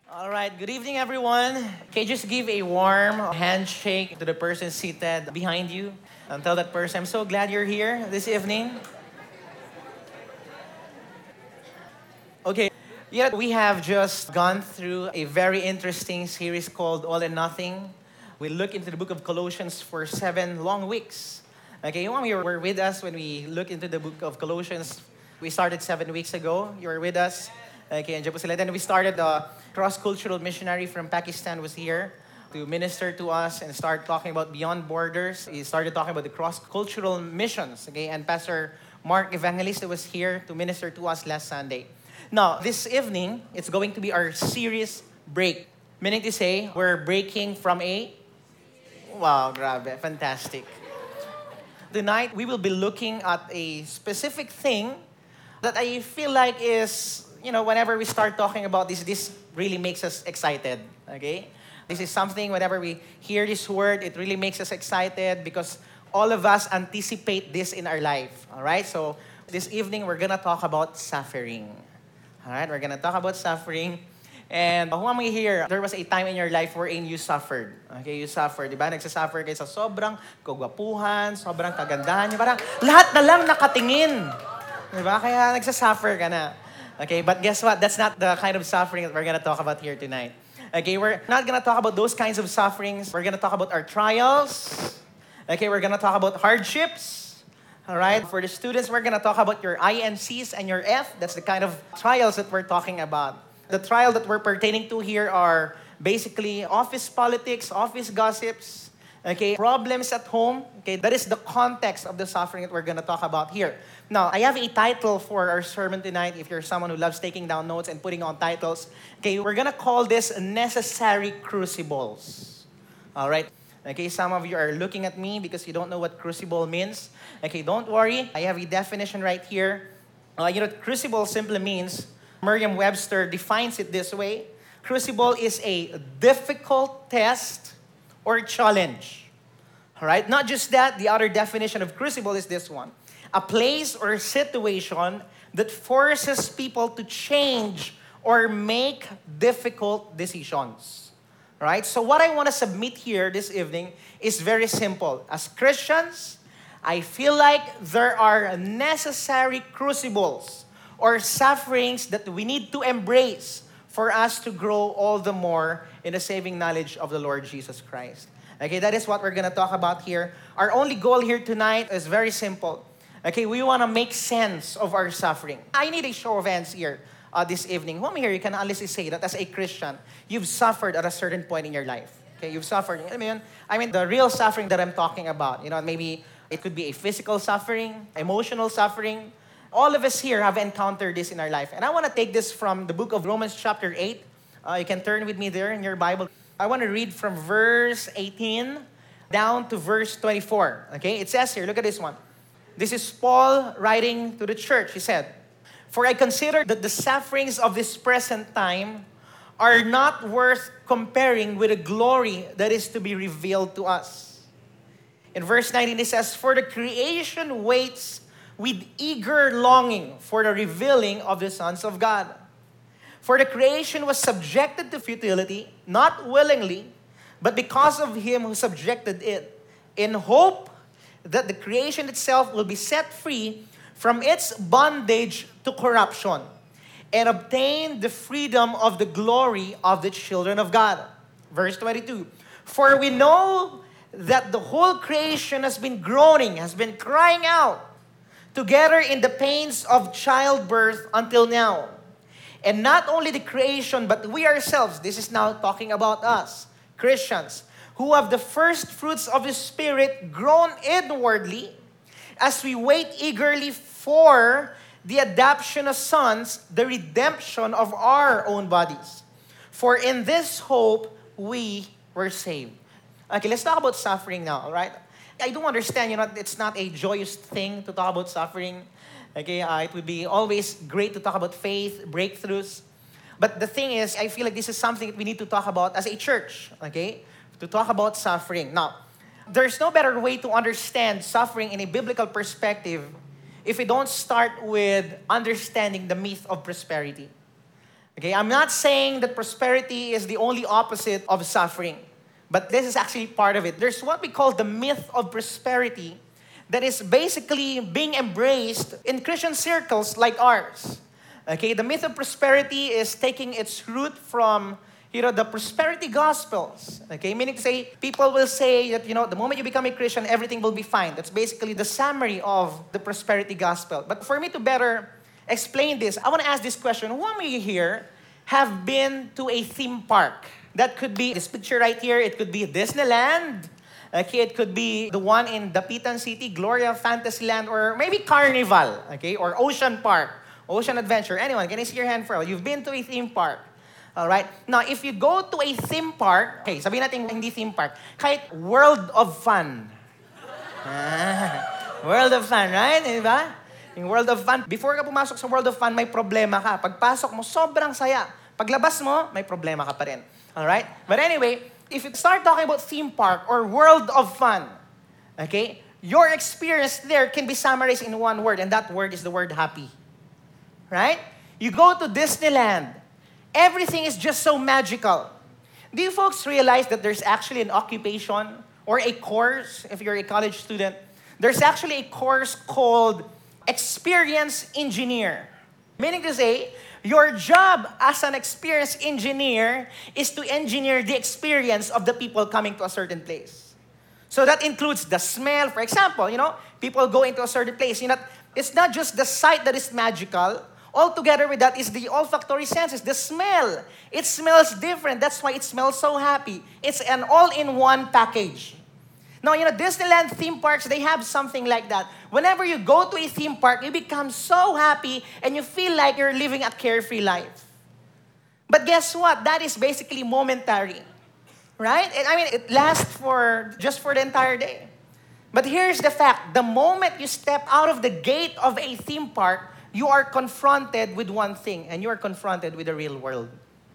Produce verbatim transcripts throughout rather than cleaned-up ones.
All right, good evening, everyone. Can you just give a warm handshake to the person seated behind you and tell that person, I'm so glad you're here this evening. Okay, yeah, we have just gone through a very interesting series called All and Nothing. We look into the book of Colossians for seven long weeks. Okay, you you were with us when we looked into the book of Colossians. We started seven weeks ago. You were with us. Okay, and po sila. Then we started the cross-cultural missionary from Pakistan was here to minister to us and start talking about beyond borders. He started talking about the cross-cultural missions. Okay, and Pastor Mark Evangelista was here to minister to us last Sunday. Now, this evening, it's going to be our series break. Meaning to say, we're breaking from a... Wow, grabe, fantastic. Tonight, we will be looking at a specific thing that I feel like is, you know, whenever we start talking about this, this really makes us excited, okay? This is something, whenever we hear this word, it really makes us excited because all of us anticipate this in our life, all right? So, this evening, we're gonna talk about suffering. All right, we're gonna talk about suffering. And who am I here? There was a time in your life wherein you suffered. Okay, you suffered. Diba? Nagsasuffer kayo sa sobrang kagwapuhan, sobrang kagandahan niyo. Parang lahat na lang nakatingin. Diba? Kaya nagsasuffer ka na. Okay, but guess what? That's not the kind of suffering that we're gonna talk about here tonight. Okay, we're not gonna talk about those kinds of sufferings. We're gonna talk about our trials. Okay, we're gonna talk about hardships. All right, for the students, we're going to talk about your I N Cs and your F. That's the kind of trials that we're talking about. The trial that we're pertaining to here are basically office politics, office gossips, okay, problems at home. Okay, that is the context of the suffering that we're going to talk about here. Now, I have a title for our sermon tonight. If you're someone who loves taking down notes and putting on titles, okay, we're going to call this Necessary Crucibles. All right. Okay, some of you are looking at me because you don't know what crucible means. Okay, don't worry. I have a definition right here. Uh, you know, crucible simply means, Merriam-Webster defines it this way. Crucible is a difficult test or challenge. All right, not just that, the other definition of crucible is this one. A place or situation that forces people to change or make difficult decisions. Right? So what I want to submit here this evening is very simple. As Christians, I feel like there are necessary crucibles or sufferings that we need to embrace for us to grow all the more in the saving knowledge of the Lord Jesus Christ. Okay, that is what we're going to talk about here. Our only goal here tonight is very simple. Okay, we want to make sense of our suffering. I need a show of hands here. Uh, this evening. Who here, you can honestly say that as a Christian, you've suffered at a certain point in your life. Okay, you've suffered. I mean, I mean, the real suffering that I'm talking about, you know, maybe it could be a physical suffering, emotional suffering. All of us here have encountered this in our life. And I want to take this from the book of Romans chapter eight. Uh, you can turn with me there in your Bible. I want to read from verse eighteen down to verse twenty-four. Okay, it says here, look at this one. This is Paul writing to the church. He said, "For I consider that the sufferings of this present time are not worth comparing with the glory that is to be revealed to us." In verse nineteen, it says, "For the creation waits with eager longing for the revealing of the sons of God. For the creation was subjected to futility, not willingly, but because of him who subjected it, in hope that the creation itself will be set free from its bondage to corruption, and obtain the freedom of the glory of the children of God." Verse twenty-two, "For we know that the whole creation has been groaning, has been crying out together in the pains of childbirth until now. And not only the creation, but we ourselves," this is now talking about us, Christians, "who have the first fruits of the Spirit groan inwardly, as we wait eagerly for the adoption of sons, the redemption of our own bodies. For in this hope we were saved." Okay, let's talk about suffering now, all right? I do understand, you know, it's not a joyous thing to talk about suffering. Okay, uh, it would be always great to talk about faith, breakthroughs. But the thing is, I feel like this is something that we need to talk about as a church, okay? To talk about suffering. Now, there's no better way to understand suffering in a biblical perspective if we don't start with understanding the myth of prosperity. Okay, I'm not saying that prosperity is the only opposite of suffering, but this is actually part of it. There's what we call the myth of prosperity that is basically being embraced in Christian circles like ours. Okay, the myth of prosperity is taking its root from, you know, the prosperity gospels. Okay, meaning to say, people will say that, you know, the moment you become a Christian, everything will be fine. That's basically the summary of the prosperity gospel. But for me to better explain this, I want to ask this question. Who of you here have been to a theme park? That could be this picture right here. It could be Disneyland. Okay, it could be the one in Dapitan City, Gloria Fantasyland, or maybe Carnival, okay, or Ocean Park, Ocean Adventure. Anyone, can I see your hand for all? You've been to a theme park. All right? Now, if you go to a theme park, okay, sabihin natin hindi theme park, kahit World of Fun. Ah, World of Fun, right? Diba? Yung World of Fun, before ka pumasok sa World of Fun, may problema ka. Pagpasok mo, sobrang saya. Paglabas mo, may problema ka pa rin. All right? But anyway, if you start talking about theme park or World of Fun, okay, your experience there can be summarized in one word, and that word is the word happy. Right? You go to Disneyland, everything is just so magical. Do you folks realize that there's actually an occupation or a course, if you're a college student, there's actually a course called Experience Engineer. Meaning to say, your job as an experienced engineer is to engineer the experience of the people coming to a certain place. So that includes the smell. For example, you know, people go into a certain place. You know, it's not just the sight that is magical. Altogether with that is the olfactory senses, the smell. It smells different. That's why it smells so happy. It's an all-in-one package. Now, you know, Disneyland theme parks, they have something like that. Whenever you go to a theme park, you become so happy and you feel like you're living a carefree life. But guess what? That is basically momentary. Right? I mean, it lasts for just for the entire day. But here's the fact. The moment you step out of the gate of a theme park, you are confronted with one thing, and you are confronted with the real world.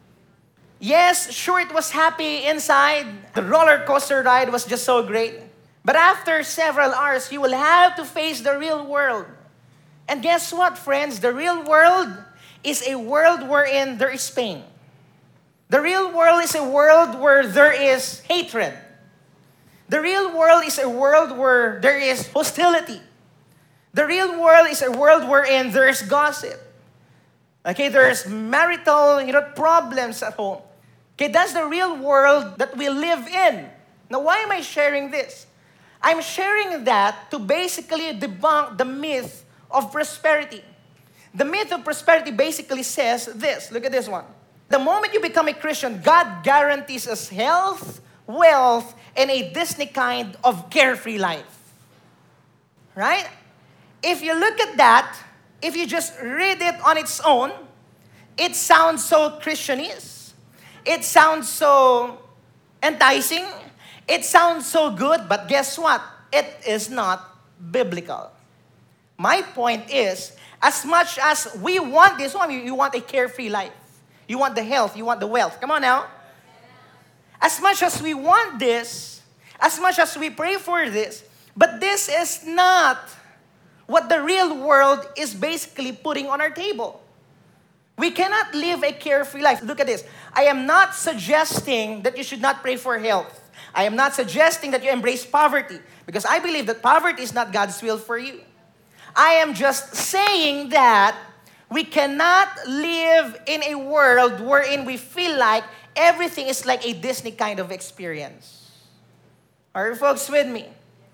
Yes, sure, it was happy inside. The roller coaster ride was just so great. But after several hours, you will have to face the real world. And guess what, friends? The real world is a world wherein there is pain. The real world is a world where there is hatred. The real world is a world where there is hostility. The real world is a world wherein there is gossip. Okay, there's marital, you know, problems at home. Okay, that's the real world that we live in. Now, why am I sharing this? I'm sharing that to basically debunk the myth of prosperity. The myth of prosperity basically says this. Look at this one. The moment you become a Christian, God guarantees us health, wealth, and a Disney kind of carefree life. Right? If you look at that, if you just read it on its own, it sounds so Christianese. It sounds so enticing. It sounds so good, but guess what? It is not biblical. My point is, as much as we want this one, you, you want a carefree life. You want the health, you want the wealth. Come on now. As much as we want this, as much as we pray for this, but this is not what the real world is basically putting on our table. We cannot live a carefree life. Look at this. I am not suggesting that you should not pray for health. I am not suggesting that you embrace poverty, because I believe that poverty is not God's will for you. I am just saying that we cannot live in a world wherein we feel like everything is like a Disney kind of experience. Are you folks with me?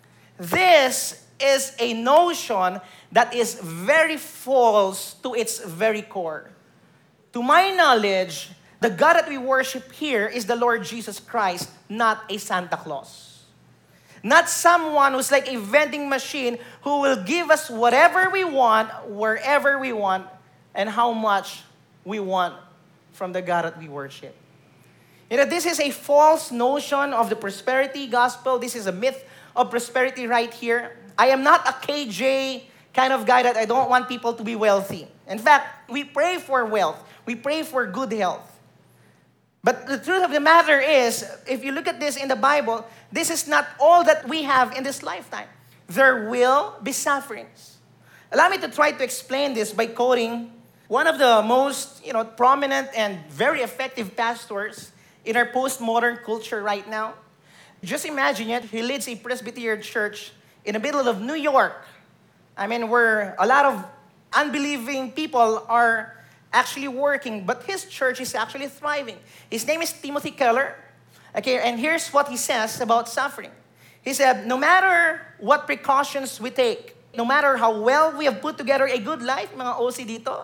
This is a notion that is very false to its very core. To my knowledge, the God that we worship here is the Lord Jesus Christ, not a Santa Claus. Not someone who's like a vending machine who will give us whatever we want, wherever we want, and how much we want from the God that we worship. You know, this is a false notion of the prosperity gospel. This is a myth of prosperity right here. I am not a K J kind of guy that I don't want people to be wealthy. In fact, we pray for wealth. We pray for good health. But the truth of the matter is, if you look at this in the Bible, this is not all that we have in this lifetime. There will be sufferings. Allow me to try to explain this by quoting One of the most, you know, prominent and very effective pastors in our postmodern culture right now. Just imagine it, he leads a Presbyterian church in the middle of New York. I mean, where a lot of unbelieving people are actually working, but his church is actually thriving. His name is Timothy Keller. Okay, and here's what he says about suffering. He said, no matter what precautions we take, no matter how well we have put together a good life, mga O C dito,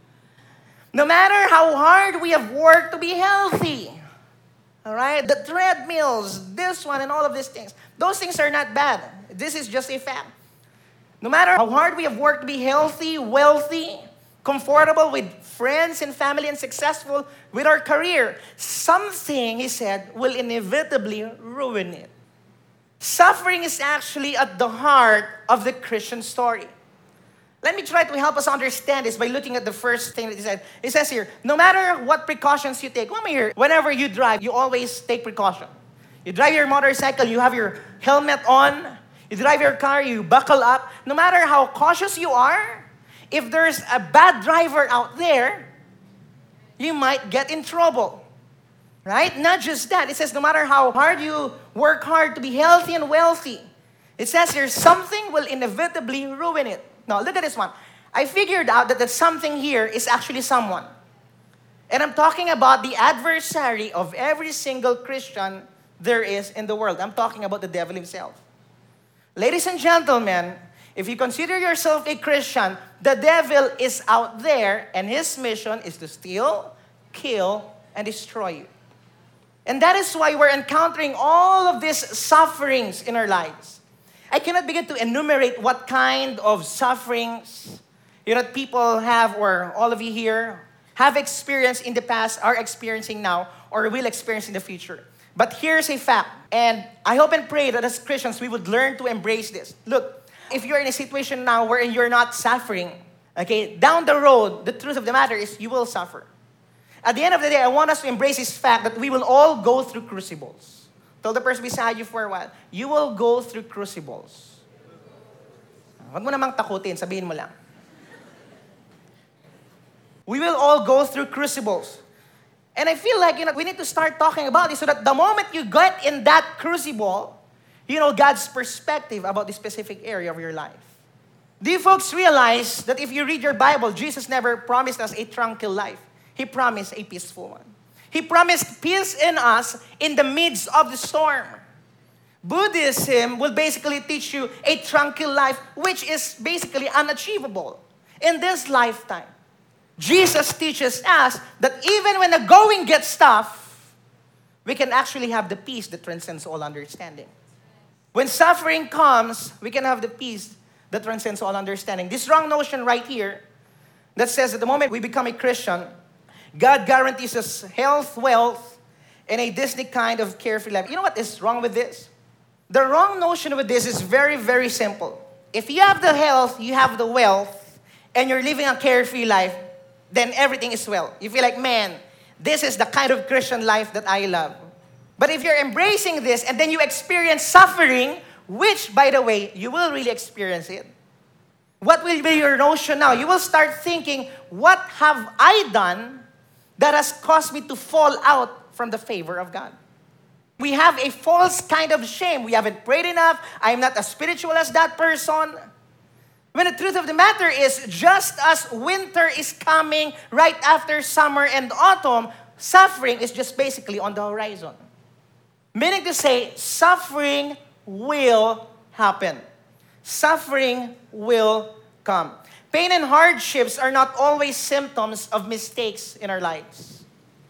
no matter how hard we have worked to be healthy, all right, the treadmills, this one and all of these things, those things are not bad. This is just a fact. No matter how hard we have worked to be healthy, wealthy, comfortable with friends and family, and successful with our career, something, he said, will inevitably ruin it. Suffering is actually at the heart of the Christian story. Let me try to help us understand this by looking at the first thing that he said. It says here, no matter what precautions you take, come here, whenever you drive, you always take precaution. You drive your motorcycle, you have your helmet on. You drive your car, you buckle up. No matter how cautious you are, if there's a bad driver out there, you might get in trouble. Right? Not just that. It says no matter how hard you work hard to be healthy and wealthy, it says here something will inevitably ruin it. Now, look at this one. I figured out that that something here is actually someone. And I'm talking about the adversary of every single Christian there is in the world. I'm talking about the devil himself. Ladies and gentlemen, if you consider yourself a Christian, the devil is out there and his mission is to steal, kill, and destroy you. And that is why we're encountering all of these sufferings in our lives. I cannot begin to enumerate what kind of sufferings you know people have, or all of you here have experienced in the past, are experiencing now, or will experience in the future. But here's a fact, and I hope and pray that as Christians we would learn to embrace this. Look, if you're in a situation now wherein you're not suffering, okay, down the road, the truth of the matter is you will suffer. At the end of the day, I want us to embrace this fact that we will all go through crucibles. Tell the person beside you for a while, you will go through crucibles. Huwag mo namang takutin, sabihin mo lang. We will all go through crucibles. And I feel like, you know, we need to start talking about this so that the moment you get in that crucible, you know God's perspective about the specific area of your life. Do you folks realize that if you read your Bible, Jesus never promised us a tranquil life. He promised a peaceful one. He promised peace in us in the midst of the storm. Buddhism will basically teach you a tranquil life, which is basically unachievable in this lifetime. Jesus teaches us that even when the going gets tough, we can actually have the peace that transcends all understanding. When suffering comes, we can have the peace that transcends all understanding. This wrong notion right here that says that the moment we become a Christian, God guarantees us health, wealth, and a Disney kind of carefree life. You know what is wrong with this? The wrong notion with this is very, very simple. If you have the health, you have the wealth, and you're living a carefree life, then everything is well. You feel like, man, this is the kind of Christian life that I love. But if you're embracing this and then you experience suffering, which, by the way, you will really experience it, what will be your notion now? You will start thinking, what have I done that has caused me to fall out from the favor of God? We have a false kind of shame. We haven't prayed enough. I'm not as spiritual as that person. When the truth of the matter is, just as winter is coming right after summer and autumn, suffering is just basically on the horizon. Meaning to say, suffering will happen. Suffering will come. Pain and hardships are not always symptoms of mistakes in our lives.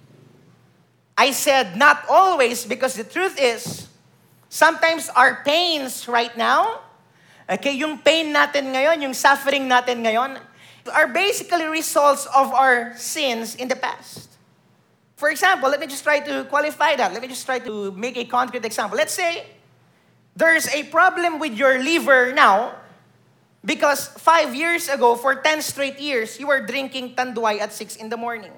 I said not always because the truth is, sometimes our pains right now, okay, yung pain natin ngayon, yung suffering natin ngayon, are basically results of our sins in the past. For example, let me just try to qualify that. Let me just try to make a concrete example. Let's say there's a problem with your liver now because five years ago, for ten straight years, you were drinking tanduay at six in the morning.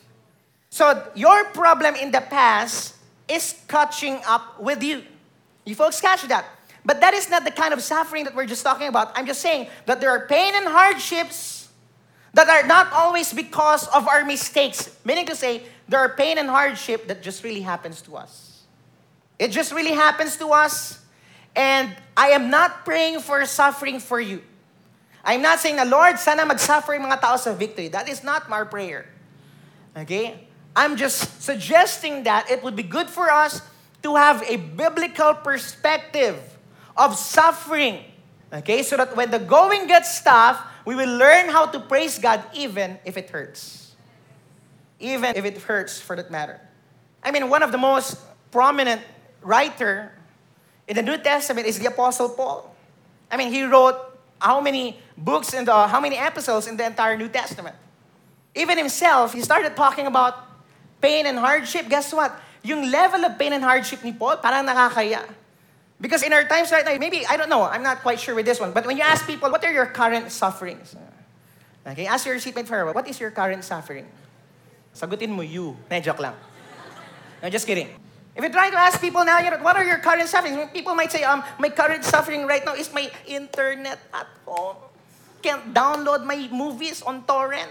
So your problem in the past is catching up with you. You folks catch that? But that is not the kind of suffering that we're just talking about. I'm just saying that there are pain and hardships that are not always because of our mistakes. Meaning to say, there are pain and hardship that just really happens to us. It just really happens to us. And I am not praying for suffering for you. I'm not saying na, Lord, sana mag-suffer yung mga tao sa victory. That is not my prayer. Okay? I'm just suggesting that it would be good for us to have a biblical perspective of suffering. Okay? So that when the going gets tough, we will learn how to praise God even if it hurts. Even if it hurts for that matter. I mean, one of the most prominent writer in the New Testament is the Apostle Paul. I mean, he wrote how many books and how many epistles in the entire New Testament. Even himself, he started talking about pain and hardship. Guess what? Yung level of pain and hardship ni Paul, parang nakakaya. Because in our times right now, maybe, I don't know, I'm not quite sure with this one, but when you ask people, what are your current sufferings? Okay, ask your seatmate for her, what is your current suffering? Sagutin mo, you. Na, joke lang. No, just kidding. If you try to ask people now, you know, what are your current sufferings? People might say, um, my current suffering right now is my internet at home. Can't download my movies on torrent.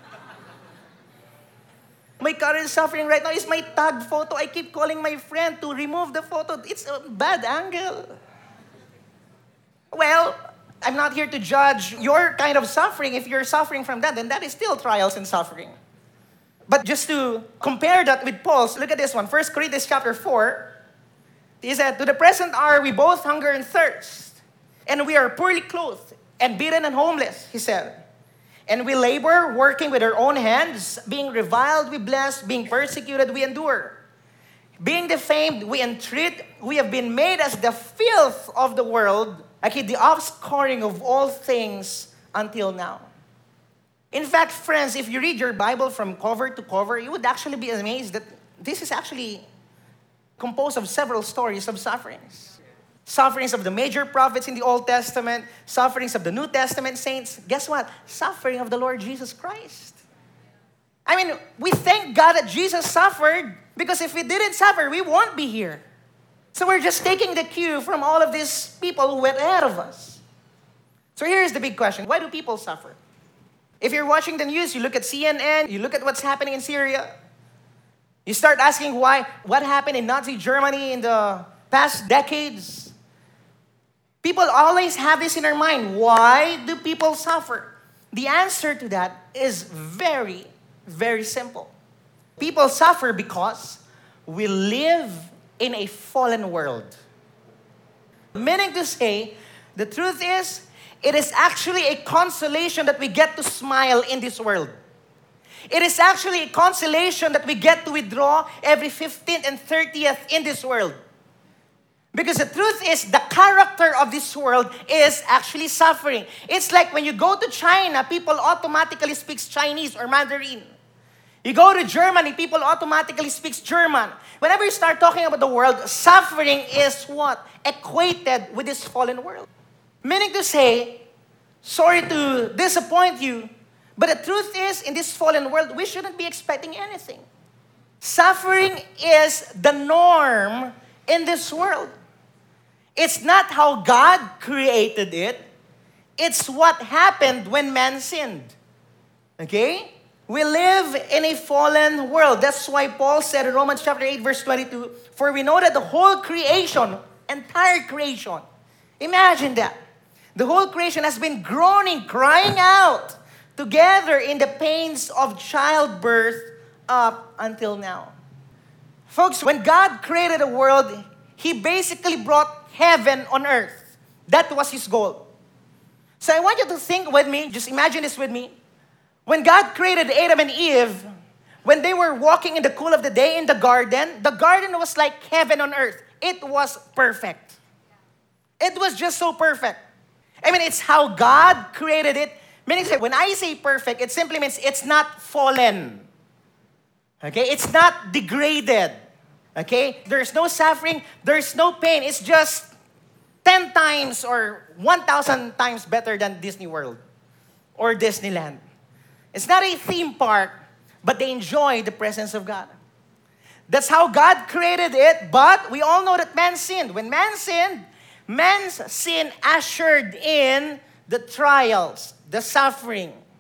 My current suffering right now is my tagged photo. I keep calling my friend to remove the photo. It's a bad angle. Well, I'm not here to judge your kind of suffering. If you're suffering from that, then that is still trials and suffering. But just to compare that with Paul's, look at this one. First Corinthians chapter four. He said, to the present hour we both hunger and thirst, and we are poorly clothed and beaten and homeless, he said. And we labor, working with our own hands, being reviled, we bless, being persecuted, we endure. Being defamed, we entreat, we have been made as the filth of the world, like the offscouring of all things until now. In fact, friends, if you read your Bible from cover to cover, you would actually be amazed that this is actually composed of several stories of sufferings. Sufferings of the major prophets in the Old Testament, sufferings of the New Testament saints. Guess what? Suffering of the Lord Jesus Christ. I mean, we thank God that Jesus suffered, because if he didn't suffer, we won't be here. So we're just taking the cue from all of these people who went ahead of us. So here's the big question. Why do people suffer? If you're watching the news, you look at C N N, you look at what's happening in Syria, you start asking why, what happened in Nazi Germany in the past decades. People always have this in their mind. Why do people suffer? The answer to that is very, very simple. People suffer because we live in a fallen world. Meaning to say, the truth is, it is actually a consolation that we get to smile in this world. It is actually a consolation that we get to withdraw every fifteenth and thirtieth in this world. Because the truth is, the character of this world is actually suffering. It's like when you go to China, people automatically speak Chinese or Mandarin. You go to Germany, people automatically speak German. Whenever you start talking about the world, suffering is what? Equated with this fallen world. Meaning to say, sorry to disappoint you, but the truth is, in this fallen world, we shouldn't be expecting anything. Suffering is the norm in this world. It's not how God created it. It's what happened when man sinned. Okay? We live in a fallen world. That's why Paul said in Romans chapter eight, verse twenty-two, for we know that the whole creation, entire creation, imagine that. The whole creation has been groaning, crying out together in the pains of childbirth up until now. Folks, when God created the world, He basically brought heaven on earth. That was His goal. So I want you to think with me, just imagine this with me. When God created Adam and Eve, when they were walking in the cool of the day in the garden, the garden was like heaven on earth. It was perfect. It was just so perfect. I mean, it's how God created it. Meaning, when I say perfect, it simply means it's not fallen. Okay? It's not degraded. Okay? There's no suffering. There's no pain. It's just ten times or one thousand times better than Disney World or Disneyland. It's not a theme park, but they enjoy the presence of God. That's how God created it, but we all know that man sinned. When man sinned, man's sin ushered in the trials, the suffering.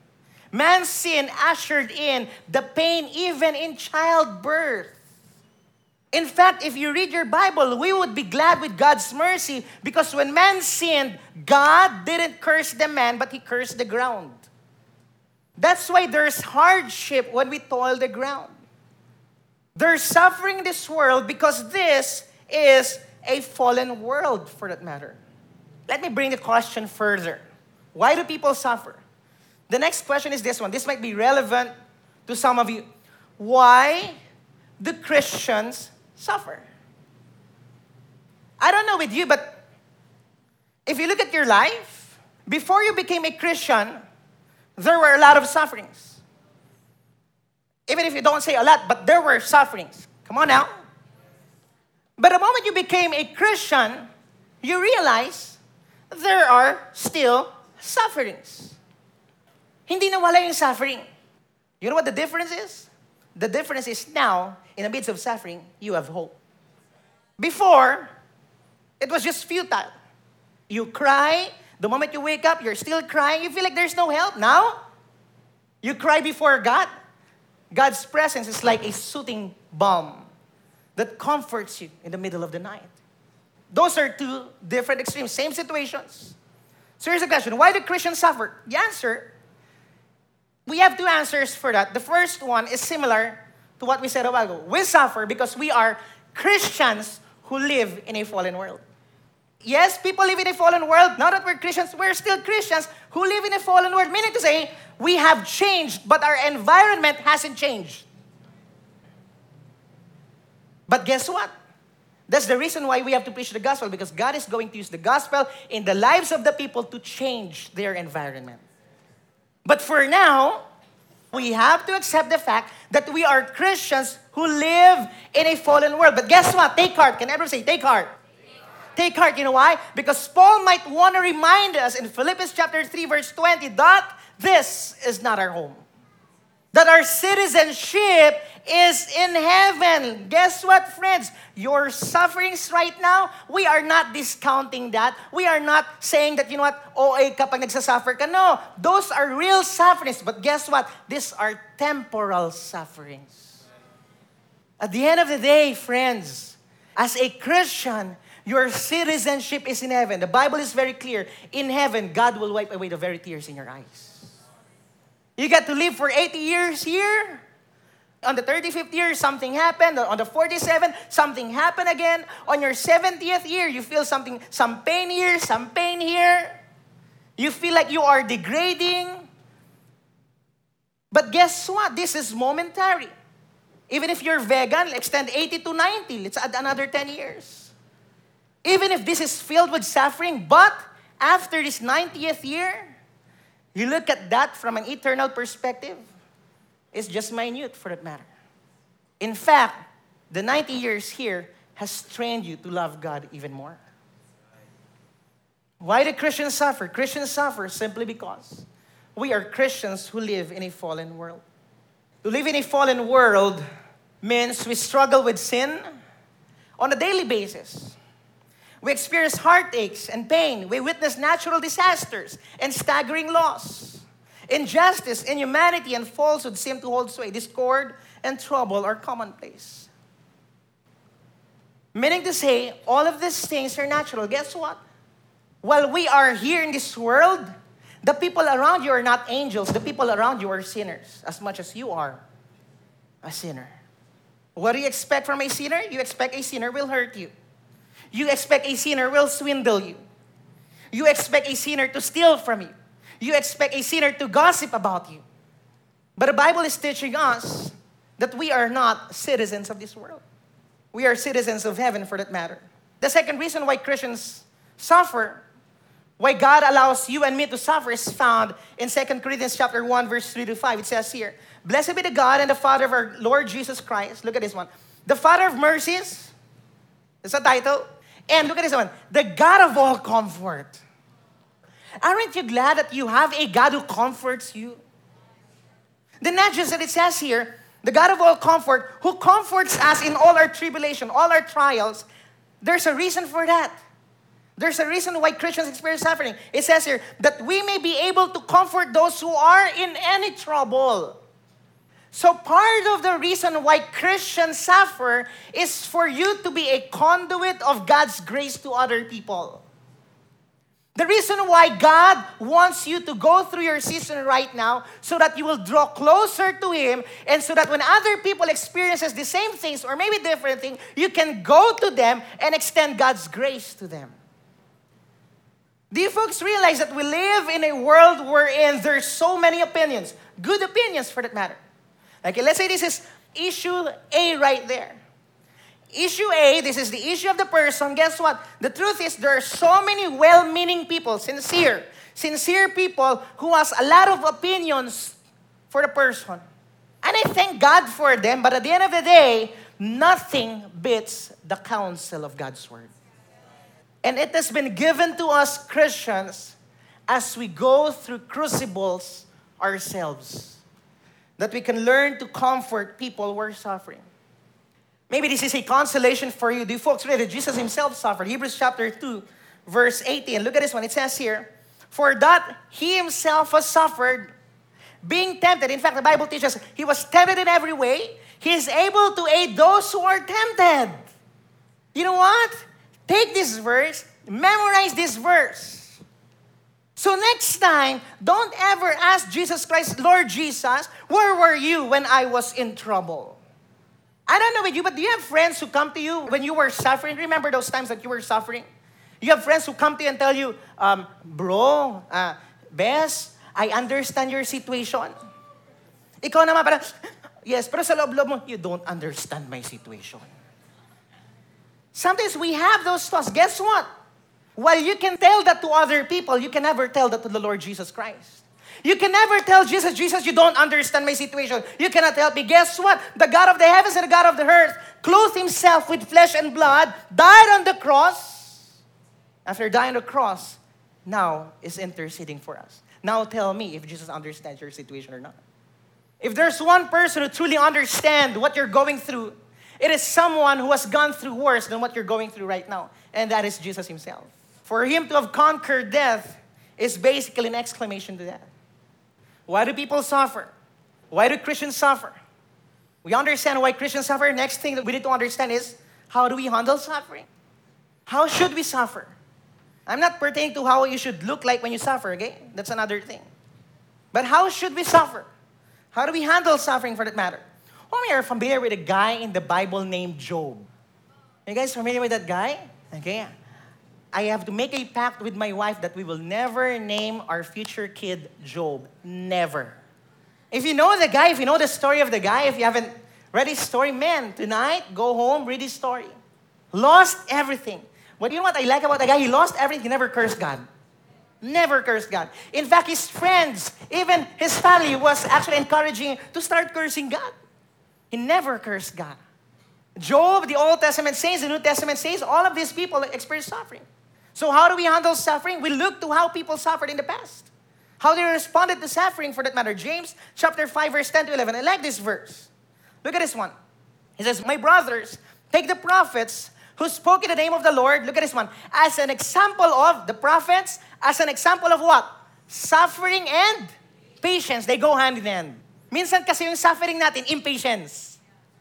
Man's sin ushered in the pain even in childbirth. In fact, if you read your Bible, we would be glad with God's mercy because when man sinned, God didn't curse the man, but He cursed the ground. That's why there's hardship when we toil the ground. There's suffering in this world because this is a fallen world, for that matter. Let me bring the question further. Why do people suffer? The next question is this one. This might be relevant to some of you. Why do Christians suffer? I don't know with you, but if you look at your life, before you became a Christian, there were a lot of sufferings. Even if you don't say a lot, but there were sufferings. Come on now. But the moment you became a Christian, you realize there are still sufferings. Hindi nawala yung suffering. You know what the difference is? The difference is now, in the midst of suffering, you have hope. Before, it was just futile. You cry. The moment you wake up, you're still crying. You feel like there's no help. Now, you cry before God. God's presence is like a soothing balm that comforts you in the middle of the night. Those are two different extremes, same situations. So here's the question. Why do Christians suffer? The answer, we have two answers for that. The first one is similar to what we said a while ago. We suffer because we are Christians who live in a fallen world. Yes, people live in a fallen world. Now that we're Christians, we're still Christians who live in a fallen world. Meaning to say, we have changed, but our environment hasn't changed. But guess what? That's the reason why we have to preach the gospel, because God is going to use the gospel in the lives of the people to change their environment. But for now, we have to accept the fact that we are Christians who live in a fallen world. But guess what? Take heart. Can everyone say, take heart? Take heart. You know why? Because Paul might want to remind us in Philippians chapter three, verse twenty, that this is not our home. That our citizenship is in heaven. Guess what, friends? Your sufferings right now, we are not discounting that. We are not saying that, you know what, O A kapag nagsasuffer ka. No, those are real sufferings. But guess what? These are temporal sufferings. At the end of the day, friends, as a Christian, your citizenship is in heaven. The Bible is very clear. In heaven, God will wipe away the very tears in your eyes. You get to live for eighty years here. On the thirty-fifth year, something happened. On the forty-seventh, something happened again. On your seventieth year, you feel something, some pain here, some pain here. You feel like you are degrading. But guess what? This is momentary. Even if you're vegan, extend eighty to ninety. Let's add another ten years. Even if this is filled with suffering, but after this ninetieth year, you look at that from an eternal perspective, it's just minute for that matter. In fact, the ninety years here has trained you to love God even more. Why do Christians suffer? Christians suffer simply because we are Christians who live in a fallen world. To live in a fallen world means we struggle with sin on a daily basis. We experience heartaches and pain. We witness natural disasters and staggering loss. Injustice, inhumanity, and falsehood seem to hold sway. Discord and trouble are commonplace. Meaning to say, all of these things are natural. Guess what? While we are here in this world, the people around you are not angels. The people around you are sinners, as much as you are a sinner. What do you expect from a sinner? You expect a sinner will hurt you. You expect a sinner will swindle you. You expect a sinner to steal from you. You expect a sinner to gossip about you. But the Bible is teaching us that we are not citizens of this world. We are citizens of heaven, for that matter. The second reason why Christians suffer, why God allows you and me to suffer, is found in Second Corinthians chapter one, verse three to five. It says here, "Blessed be the God and the Father of our Lord Jesus Christ." Look at this one. "The Father of mercies," that's a title. And look at this one. "The God of all comfort." Aren't you glad that you have a God who comforts you? Then not just that it says here, the God of all comfort, who comforts us in all our tribulation, all our trials. There's a reason for that. There's a reason why Christians experience suffering. It says here, that we may be able to comfort those who are in any trouble. So part of the reason why Christians suffer is for you to be a conduit of God's grace to other people. The reason why God wants you to go through your season right now so that you will draw closer to Him, and so that when other people experiences the same things or maybe different things, you can go to them and extend God's grace to them. Do you folks realize that we live in a world wherein there's so many opinions, good opinions for that matter? Okay, let's say this is issue A right there. Issue A, this is the issue of the person. Guess what? The truth is there are so many well-meaning people, sincere, sincere people who has a lot of opinions for the person. And I thank God for them, but at the end of the day, nothing beats the counsel of God's Word. And it has been given to us Christians as we go through crucibles ourselves, that we can learn to comfort people who are suffering. Maybe this is a consolation for you. Do you folks read that Jesus Himself suffered? Hebrews chapter two, verse eighteen. Look at this one. It says here, for that He Himself has suffered, being tempted. In fact, the Bible teaches He was tempted in every way. He is able to aid those who are tempted. You know what? Take this verse, memorize this verse. So next time, don't ever ask Jesus Christ, Lord Jesus, where were you when I was in trouble? I don't know with you, but do you have friends who come to you when you were suffering? Remember those times that you were suffering? You have friends who come to you and tell you, um, bro, uh, Bes, I understand your situation. Ikaw naman parang, yes, pero sa loob-loob mo, you don't understand my situation. Sometimes we have those thoughts. Guess what? While you can tell that to other people, you can never tell that to the Lord Jesus Christ. You can never tell Jesus, Jesus, you don't understand my situation. You cannot help me. Guess what? The God of the heavens and the God of the earth clothed Himself with flesh and blood, died on the cross. After dying on the cross, now is interceding for us. Now tell me if Jesus understands your situation or not. If there's one person who truly understands what you're going through, it is someone who has gone through worse than what you're going through right now. And that is Jesus Himself. For Him to have conquered death is basically an exclamation to that. Why do people suffer? Why do Christians suffer? We understand why Christians suffer. Next thing that we need to understand is, how do we handle suffering? How should we suffer? I'm not pertaining to how you should look like when you suffer, okay? That's another thing. But how should we suffer? How do we handle suffering for that matter? How many are familiar with a guy in the Bible named Job? Are you guys familiar with that guy? Okay. I have to make a pact with my wife that we will never name our future kid Job. Never. If you know the guy, if you know the story of the guy, if you haven't read his story, man, tonight, go home, read his story. Lost everything. But you know what I like about the guy? He lost everything. He never cursed God. Never cursed God. In fact, his friends, even his family, was actually encouraging him to start cursing God. He never cursed God. Job, the Old Testament saints, the New Testament saints, all of these people experience suffering. So how do we handle suffering? We look to how people suffered in the past. How they responded to suffering for that matter. James chapter five, verse ten to eleven. I like this verse. Look at this one. He says, my brothers, take the prophets who spoke in the name of the Lord, look at this one, as an example of the prophets, as an example of what? Suffering and patience. They go hand in hand. Minsan kasi yung suffering natin, impatience.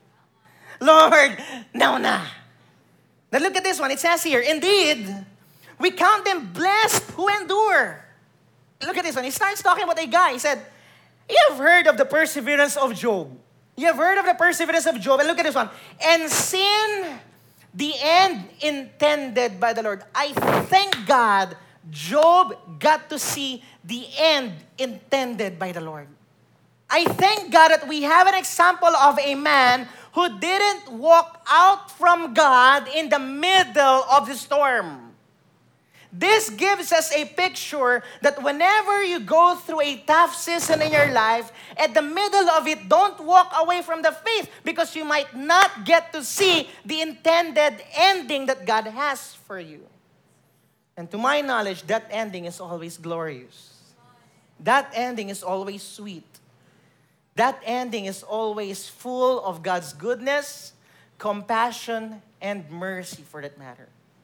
Lord, now na. Then look at this one. It says here, indeed, we count them blessed who endure. Look at this one. He starts talking about a guy. He said, you have heard of the perseverance of Job. You have heard of the perseverance of Job. And look at this one. And seen the end intended by the Lord. I thank God Job got to see the end intended by the Lord. I thank God that we have an example of a man who didn't walk out from God in the middle of the storm. This gives us a picture that whenever you go through a tough season in your life, at the middle of it, don't walk away from the faith because you might not get to see the intended ending that God has for you. And to my knowledge, that ending is always glorious. That ending is always sweet. That ending is always full of God's goodness, compassion, and mercy for that matter.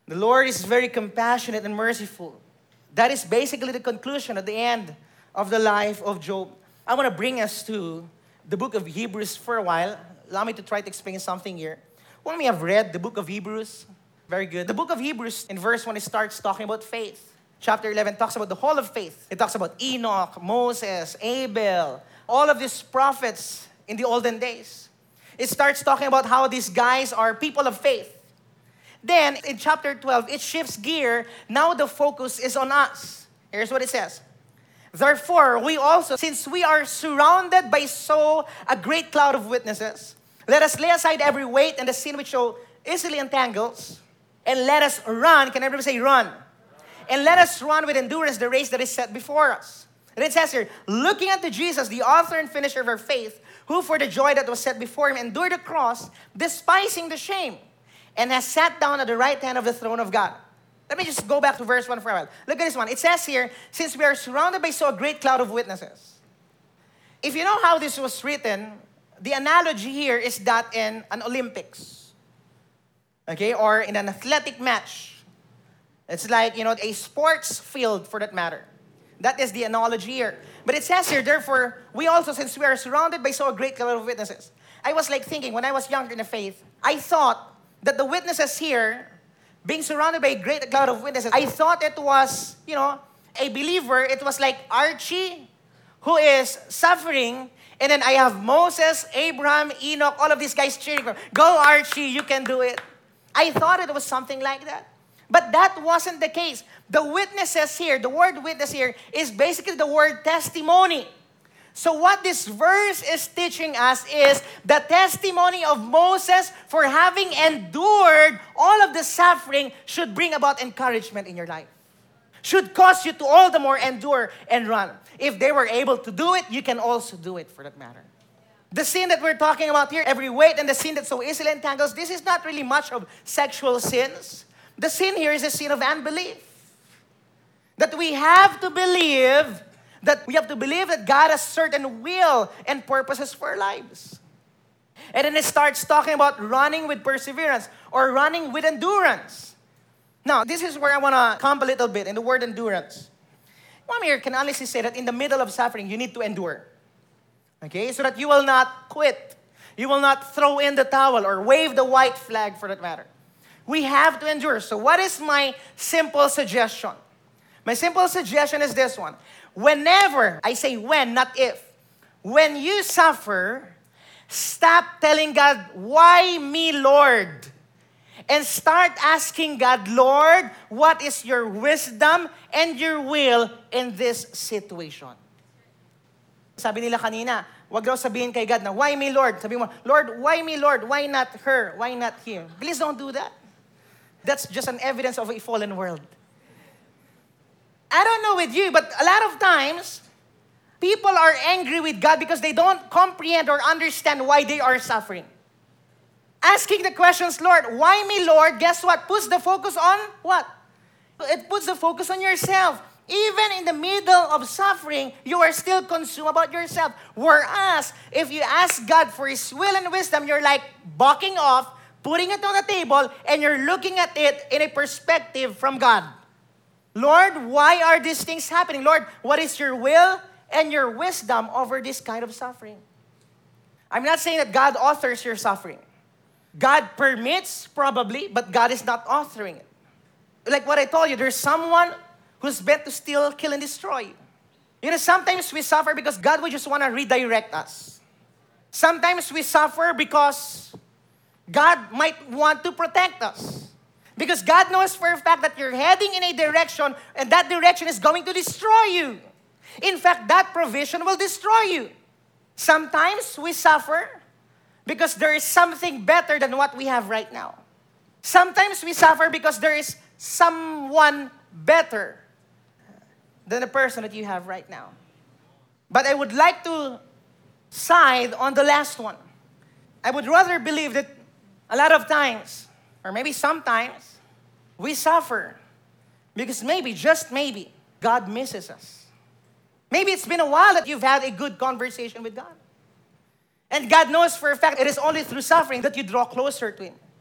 The Lord is very compassionate and merciful. That is basically the conclusion at the end of the life of Job. I want to bring us to the book of Hebrews for a while. Allow me to try to explain something here. When we have read the book of Hebrews, very good. The book of Hebrews, in verse one, it starts talking about faith. Chapter eleven talks about the whole of faith. It talks about Enoch, Moses, Abel, all of these prophets in the olden days. It starts talking about how these guys are people of faith. Then, in chapter twelve, it shifts gear. Now the focus is on us. Here's what it says. Therefore, we also, since we are surrounded by so a great cloud of witnesses, let us lay aside every weight and the sin which so easily entangles, and let us run. Can everybody say run? Run? And let us run with endurance the race that is set before us. And it says here, looking unto Jesus, the author and finisher of our faith, who for the joy that was set before him endured the cross, despising the shame, and has sat down at the right hand of the throne of God. Let me just go back to verse one for a while. Look at this one. It says here, since we are surrounded by so great cloud of witnesses. If you know how this was written, the analogy here is that in an Olympics, okay, or in an athletic match. It's like, you know, a sports field for that matter. That is the analogy here. But it says here, therefore, we also, since we are surrounded by so great cloud of witnesses. I was like thinking, when I was younger in the faith, I thought that the witnesses here, being surrounded by a great cloud of witnesses, I thought it was, you know, a believer. It was like Archie, who is suffering, and then I have Moses, Abraham, Enoch, all of these guys cheering for, go Archie, you can do it. I thought it was something like that. But that wasn't the case. The witnesses here, the word witness here, is basically the word testimony. So what this verse is teaching us is the testimony of Moses for having endured all of the suffering should bring about encouragement in your life. Should cause you to all the more endure and run. If they were able to do it, you can also do it for that matter. The sin that we're talking about here, every weight and the sin that so easily entangles, this is not really much of sexual sins. The sin here is a sin of unbelief. That we have to believe That we have to believe that God has certain will and purposes for our lives. And then it starts talking about running with perseverance or running with endurance. Now, this is where I want to camp a little bit in the word endurance. One here can honestly say that in the middle of suffering, you need to endure. Okay? So that you will not quit. You will not throw in the towel or wave the white flag for that matter. We have to endure. So what is my simple suggestion? My simple suggestion is this one. Whenever, I say when, not if, when you suffer, stop telling God, why me, Lord? And start asking God, Lord, what is your wisdom and your will in this situation? Sabi nila kanina, wag daw sabihin kay God na, why me, Lord? Sabi mo, Lord, why me, Lord? Why not her? Why not him? Please don't do that. That's just an evidence of a fallen world. I don't know with you, but a lot of times, people are angry with God because they don't comprehend or understand why they are suffering. Asking the questions, Lord, why me, Lord? Guess what? Puts the focus on what? It puts the focus on yourself. Even in the middle of suffering, you are still consumed about yourself. Whereas, if you ask God for His will and wisdom, you're like backing off, putting it on the table, and you're looking at it in a perspective from God. Lord, why are these things happening? Lord, what is your will and your wisdom over this kind of suffering? I'm not saying that God authors your suffering. God permits, probably, but God is not authoring it. Like what I told you, there's someone who's bent to steal, kill, and destroy you. You know, sometimes we suffer because God would just want to redirect us. Sometimes we suffer because God might want to protect us. Because God knows for a fact that you're heading in a direction and that direction is going to destroy you. In fact, that provision will destroy you. Sometimes we suffer because there is something better than what we have right now. Sometimes we suffer because there is someone better than the person that you have right now. But I would like to side on the last one. I would rather believe that a lot of times, or maybe sometimes, we suffer because maybe, just maybe, God misses us. Maybe it's been a while that you've had a good conversation with God. And God knows for a fact it is only through suffering that you draw closer to Him.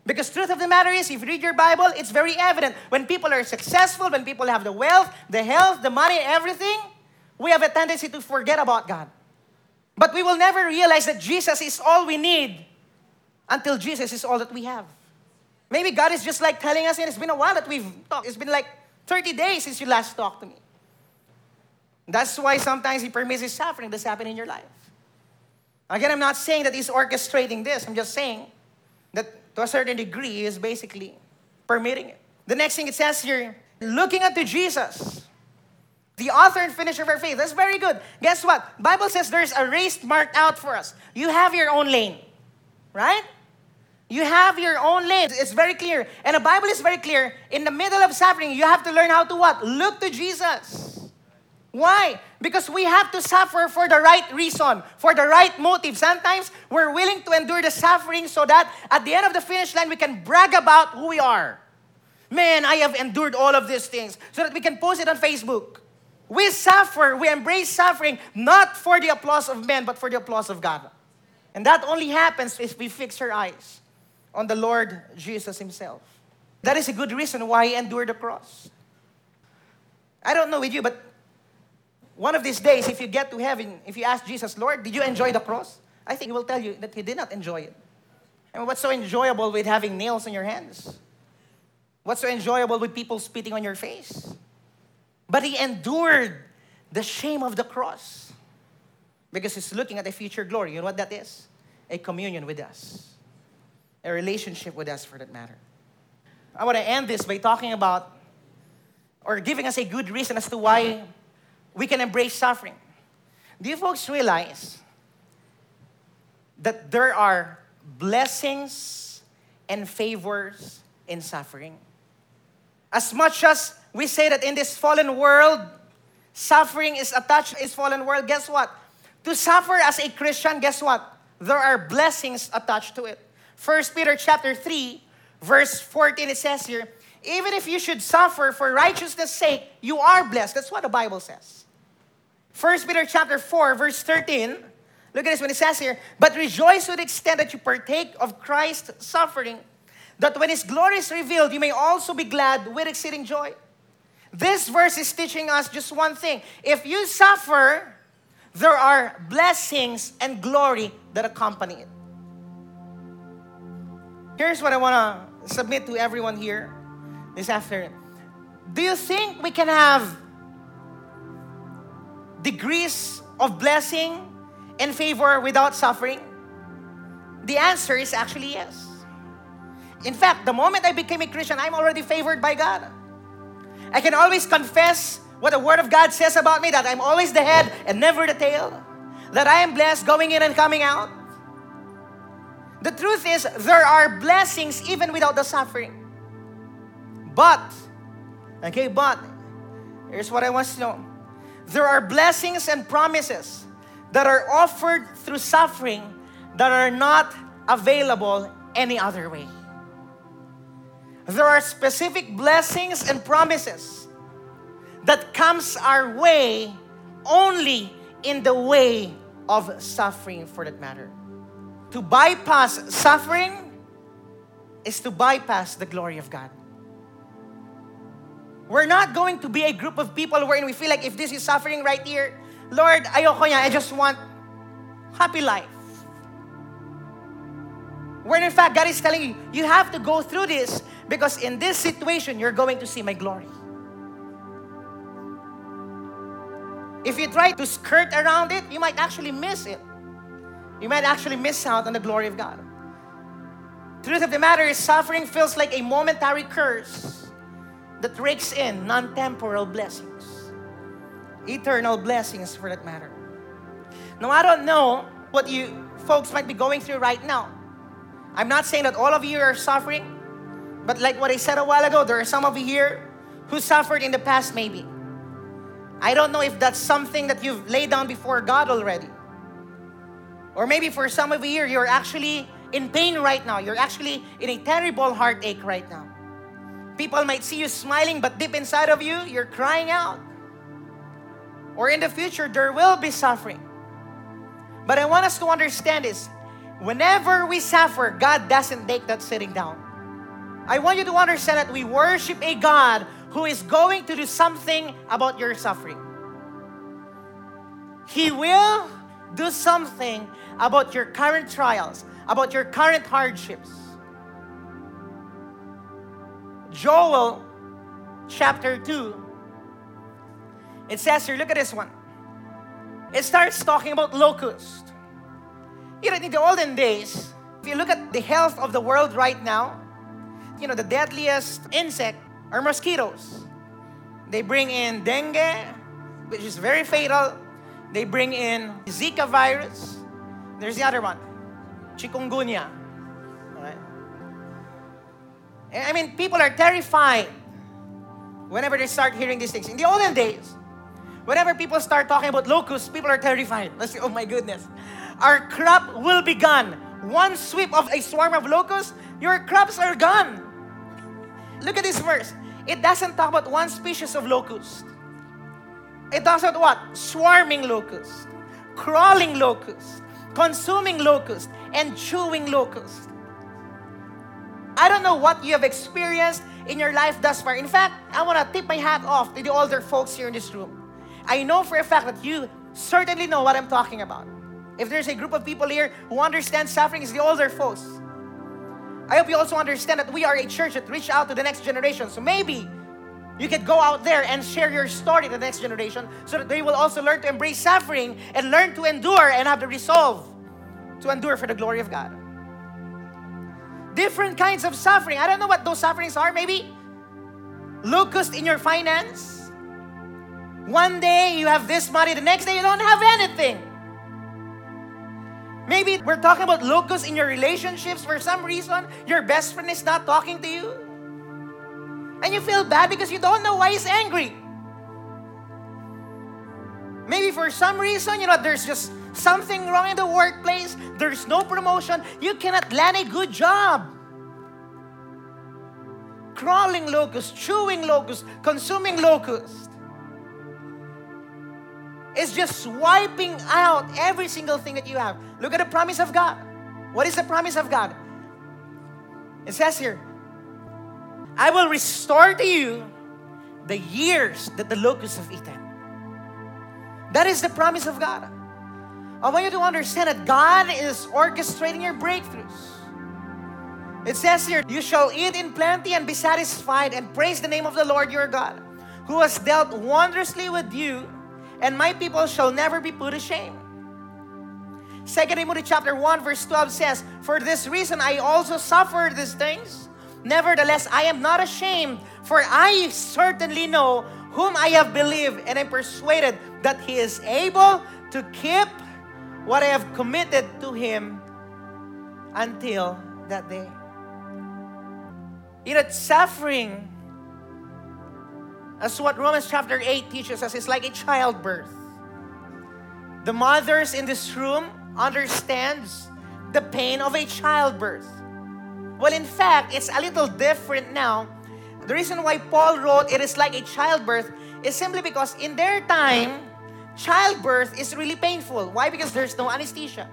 Because truth of the matter is, if you read your Bible, it's very evident. When people are successful, when people have the wealth, the health, the money, everything, we have a tendency to forget about God. But we will never realize that Jesus is all we need until Jesus is all that we have. Maybe God is just like telling us, and it's been a while that we've talked. It's been like thirty days since you last talked to me. That's why sometimes He permits His suffering that's happening in your life. Again, I'm not saying that He's orchestrating this. I'm just saying that to a certain degree, He is basically permitting it. The next thing it says here, looking unto Jesus, the author and finisher of our faith. That's very good. Guess what? Bible says there's a race marked out for us. You have your own lane. Right? You have your own lane. It's very clear. And the Bible is very clear. In the middle of suffering, you have to learn how to what? Look to Jesus. Why? Because we have to suffer for the right reason, for the right motive. Sometimes we're willing to endure the suffering so that at the end of the finish line, we can brag about who we are. Man, I have endured all of these things so that we can post it on Facebook. We suffer, we embrace suffering, not for the applause of men, but for the applause of God. And that only happens if we fix our eyes on the Lord Jesus Himself. That is a good reason why He endured the cross. I don't know with you, but one of these days, if you get to heaven, if you ask Jesus, Lord, did you enjoy the cross? I think He will tell you that He did not enjoy it. And what's so enjoyable with having nails in your hands? What's so enjoyable with people spitting on your face? But He endured the shame of the cross because He's looking at a future glory. You know what that is? A communion with us. A relationship with us, for that matter. I want to end this by talking about, or giving us a good reason as to why we can embrace suffering. Do you folks realize that there are blessings and favors in suffering? As much as we say that in this fallen world, suffering is attached to this fallen world, guess what? To suffer as a Christian, guess what? There are blessings attached to it. First Peter chapter three, verse fourteen, it says here, even if you should suffer for righteousness' sake, you are blessed. That's what the Bible says. First Peter chapter four, verse thirteen, look at this when it says here, but rejoice to the extent that you partake of Christ's suffering, that when His glory is revealed, you may also be glad with exceeding joy. This verse is teaching us just one thing. If you suffer, there are blessings and glory that accompany it. Here's what I want to submit to everyone here this afternoon. Do you think we can have degrees of blessing and favor without suffering? The answer is actually yes. In fact, the moment I became a Christian, I'm already favored by God. I can always confess what the Word of God says about me, that I'm always the head and never the tail, that I am blessed going in and coming out. The truth is, there are blessings even without the suffering. But, okay, but, here's what I want to know. There are blessings and promises that are offered through suffering that are not available any other way. There are specific blessings and promises that comes our way only in the way of suffering, for that matter. To bypass suffering is to bypass the glory of God. We're not going to be a group of people wherein we feel like if this is suffering right here, Lord, ayoko niya, I just want happy life. When in fact, God is telling you, you have to go through this because in this situation, you're going to see my glory. If you try to skirt around it, you might actually miss it. You might actually miss out on the glory of God. Truth of the matter is, suffering feels like a momentary curse that rakes in non-temporal blessings. Eternal blessings, for that matter. Now, I don't know what you folks might be going through right now. I'm not saying that all of you are suffering, but like what I said a while ago, there are some of you here who suffered in the past maybe. I don't know if that's something that you've laid down before God already. Or maybe for some of you here, you're actually in pain right now. You're actually in a terrible heartache right now. People might see you smiling, but deep inside of you, you're crying out. Or in the future, there will be suffering. But I want us to understand this. Whenever we suffer, God doesn't take that sitting down. I want you to understand that we worship a God who is going to do something about your suffering. He will do something about your current trials, about your current hardships. Joel chapter two. It says here, look at this one. It starts talking about locusts. You know, in the olden days, if you look at the health of the world right now, you know, the deadliest insect are mosquitoes. They bring in dengue, which is very fatal. They bring in Zika virus. There's the other one, chikungunya. All right? I mean, people are terrified whenever they start hearing these things. In the olden days, whenever people start talking about locusts, people are terrified. Let's say, oh my goodness, our crop will be gone. One sweep of a swarm of locusts, your crops are gone. Look at this verse. It doesn't talk about one species of locust. It talks about what? Swarming locusts, crawling locusts, consuming locusts, and chewing locusts. I don't know what you have experienced in your life thus far. In fact, I want to tip my hat off to the older folks here in this room. I know for a fact that you certainly know what I'm talking about. If there's a group of people here who understand suffering, it's the older folks. I hope you also understand that we are a church that reach out to the next generation. So maybe you could go out there and share your story to the next generation so that they will also learn to embrace suffering and learn to endure and have the resolve to endure for the glory of God. Different kinds of suffering. I don't know what those sufferings are. Maybe locust in your finance. One day you have this money, the next day you don't have anything. Maybe we're talking about locusts in your relationships. For some reason, your best friend is not talking to you. And you feel bad because you don't know why he's angry. Maybe for some reason, you know, there's just something wrong in the workplace. There's no promotion. You cannot land a good job. Crawling locusts, chewing locusts, consuming locusts. It's just wiping out every single thing that you have. Look at the promise of God. What is the promise of God? It says here, I will restore to you the years that the locusts have eaten. That is the promise of God. I want you to understand that God is orchestrating your breakthroughs. It says here, you shall eat in plenty and be satisfied and praise the name of the Lord your God, who has dealt wondrously with you, and my people shall never be put to shame. Second Timothy chapter one verse twelve says, for this reason I also suffer these things. Nevertheless, I am not ashamed, for I certainly know whom I have believed, and am persuaded that He is able to keep what I have committed to Him until that day. You know, suffering, as what Romans chapter eight teaches us, is like a childbirth. The mothers in this room understands the pain of a childbirth. Well, in fact, it's a little different now. The reason why Paul wrote it is like a childbirth is simply because in their time, childbirth is really painful. Why? Because there's no anesthesia.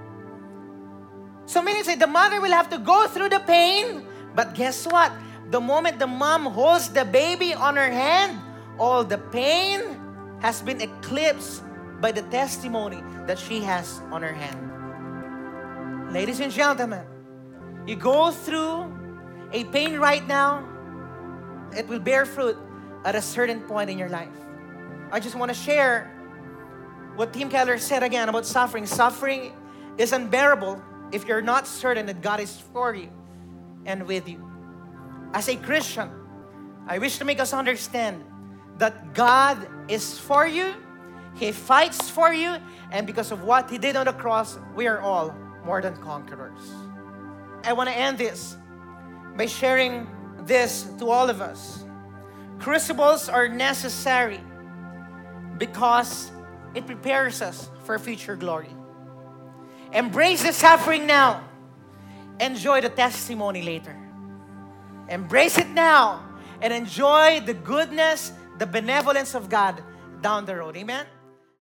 So many say the mother will have to go through the pain, but guess what? The moment the mom holds the baby on her hand, all the pain has been eclipsed by the testimony that she has on her hand. Ladies and gentlemen, you go through a pain right now, it will bear fruit at a certain point in your life. I just want to share what Tim Keller said again about suffering. Suffering is unbearable if you're not certain that God is for you and with you. As a Christian, I wish to make us understand that God is for you, He fights for you, and because of what He did on the cross, we are all more than conquerors. I want to end this by sharing this to all of us. Crucibles are necessary because it prepares us for future glory. Embrace the suffering now. Enjoy the testimony later. Embrace it now and enjoy the goodness, the benevolence of God down the road. Amen?